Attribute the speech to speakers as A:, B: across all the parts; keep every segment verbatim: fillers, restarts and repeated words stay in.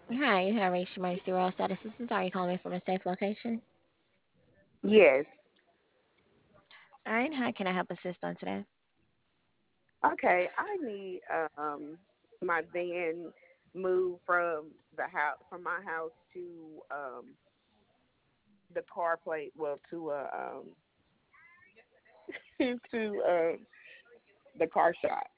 A: Hi, you have reached Emergency Rural Status Assistance. Are you calling me from a safe location?
B: Yes.
A: All right, how can I help assist on today?
B: Okay. I need um my van moved from the house from my house to um the car plate. Well, to uh um to uh the car shop.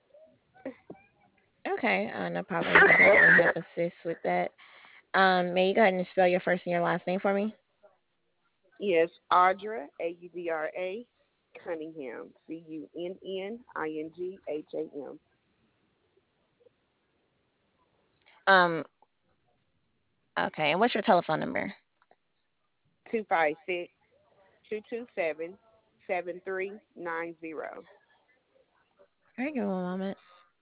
A: Okay, uh, no problem. We can definitely help assist with that. Um, may you go ahead and spell your first and your last name for me?
B: Yes, Audra A U D R A Cunningham C U N N I N G H A M
A: Um, okay, and what's your telephone number?
B: two five six two two seven seven three nine zero.
A: All right, give me one moment.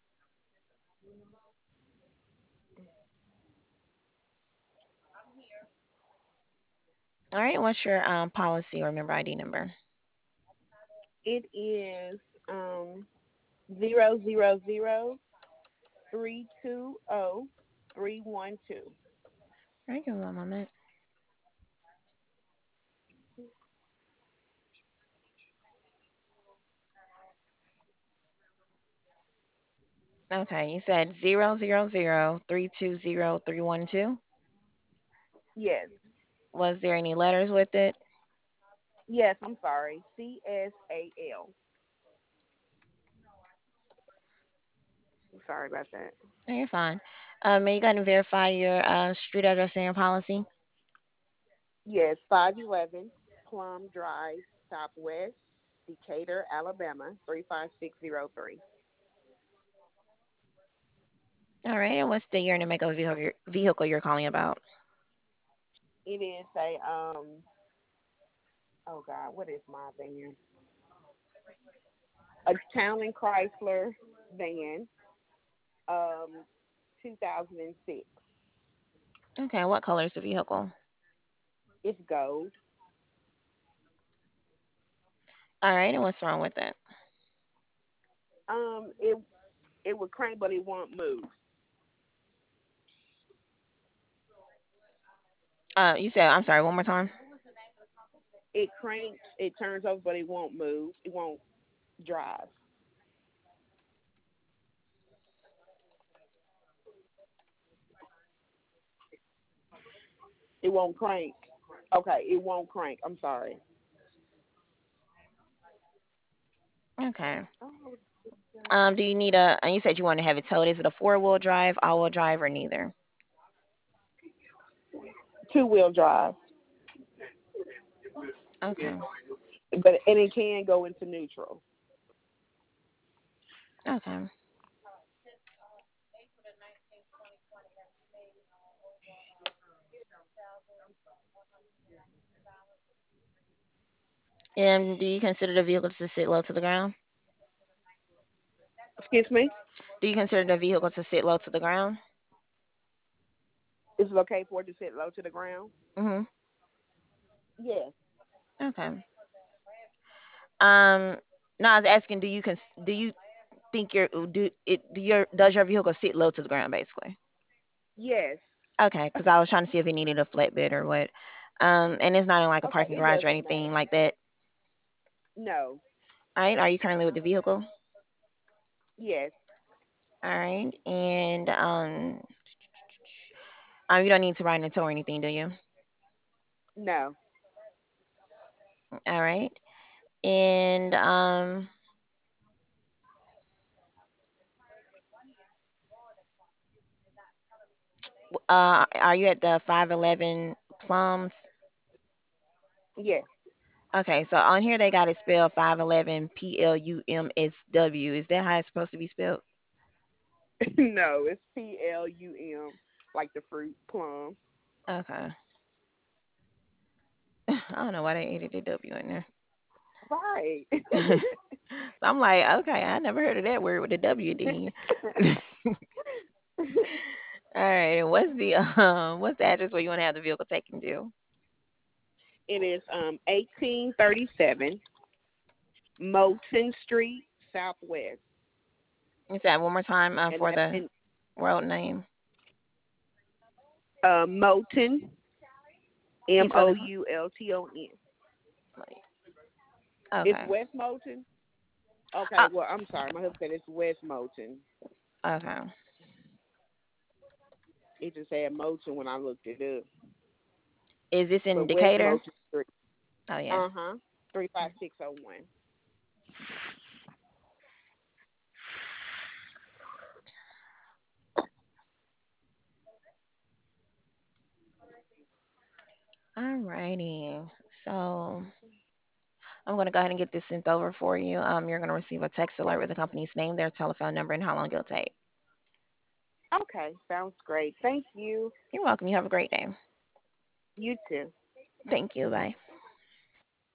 A: All right, what's your um policy or member I D number?
B: It is um zero zero zero three two zero three one two.
A: All right, give me one moment. Okay, you said zero zero zero three two zero three one two.
B: Yes.
A: Was there any letters with it?
B: Yes, I'm sorry. C S A L. Sorry about that.
A: No, you're fine. Um, may you go ahead and verify your uh, street address and your policy?
B: Yes, five eleven Plum Drive, Southwest, Decatur, Alabama, three five six zero three.
A: All right, and what's the year and make of vehicle vehicle you're calling about?
B: It is a um oh God, what is my van? A Town and Chrysler van, um, two thousand six.
A: Okay, what color is the vehicle?
B: It's gold.
A: All right, and what's wrong with it?
B: Um, it it would crank, but it won't move.
A: Uh, you said, I'm sorry, one more time.
B: It cranks, it turns over, but it won't move. It won't drive. It won't crank. Okay, it won't crank. I'm sorry.
A: Okay.
B: Oh,
A: Um, do you need a? And you said you want to have it towed. Is it a four wheel drive, all wheel drive, or neither?
B: two wheel drive,
A: Okay.
B: but and it can go into neutral.
A: Okay. And do you consider the vehicle to sit low to the ground?
B: Excuse me.
A: Do you consider the vehicle to sit low to the ground?
B: Is it okay for it to sit low to the ground?
A: Mm-hmm.
B: Yes.
A: Okay. Um, no, I was asking, do you cons- do you think your do it do your does your vehicle sit low to the ground basically?
B: Yes.
A: Okay, because I was trying to see if it needed a flatbed or what. Um, and it's not in like a
B: Okay.
A: parking
B: It
A: garage or
B: doesn't
A: anything
B: matter.
A: like that.
B: No.
A: All right. Are you currently with the vehicle?
B: Yes.
A: All right. And um, um, you don't need to ride in a tow or anything, do you?
B: No.
A: All right. And um, uh, are you at the five eleven Plums?
B: Yes.
A: Okay, so on here they got it spelled five eleven P L U M S W. Is that how it's supposed to be spelled?
B: No. It's P L U M, like the fruit plum.
A: Okay. I don't know why they added the W in there.
B: Right.
A: So I'm like, okay, I never heard of that word with the W D. All right, and what's the um what's the address where you want to have the vehicle taken to?
B: It is um eighteen thirty seven Moulton Street, Southwest,
A: Is that one more time uh,
B: and
A: for
B: that's
A: the
B: in
A: road name?
B: Uh, Moulton,
A: Can you
B: M
A: spell
B: O
A: this?
B: U L T O N. It's
A: Okay.
B: West Moulton. Okay,
A: Oh,
B: well, I'm sorry. My husband said it's West Moulton.
A: okay.
B: It just said Moulton when I looked it up.
A: Is this in
B: But West
A: Decatur?
B: Moulton Street.
A: Oh yeah.
B: Uh huh. three five six oh one.
A: Alrighty. So I'm gonna go ahead and get this sent over for you. Um, you're gonna receive a text alert with the company's name, their telephone number, and how long it'll take.
B: Okay, sounds great. Thank you.
A: You're welcome. You have a great day.
B: You too.
A: Thank you. Bye.